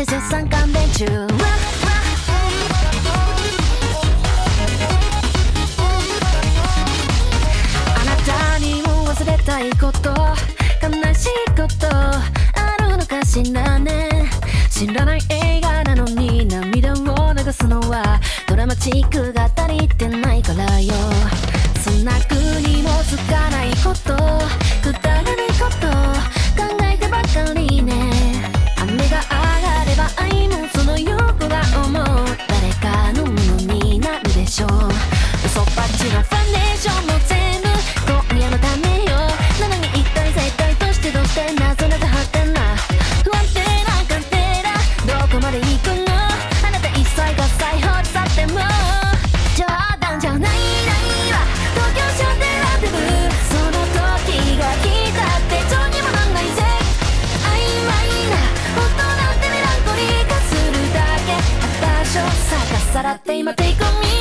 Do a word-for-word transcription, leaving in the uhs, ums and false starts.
して絶賛勘弁中。あなたにも忘れたいこと、悲しいことあるのかしらね。知らない映画なのに涙を流すのはドラマチックが足りてないからよ。スナックにもつかないこと、くだらないこと考えてばかりね。雨が上がれば愛もその欲が思う誰かのものになるでしょう。嘘っぱちのファンデーションも全部今夜のためよ。なのに一体絶対としてどうしてなぜなぜはてな不安定な鑑定だ。どこまで行くのあなた一切が再放置さっても冗談じゃないないわ。東京商店ランデブーその時が来たってどうにもなんないぜ。曖昧なことなんてメランコリー化するだけ。場所探さらって今テイクミ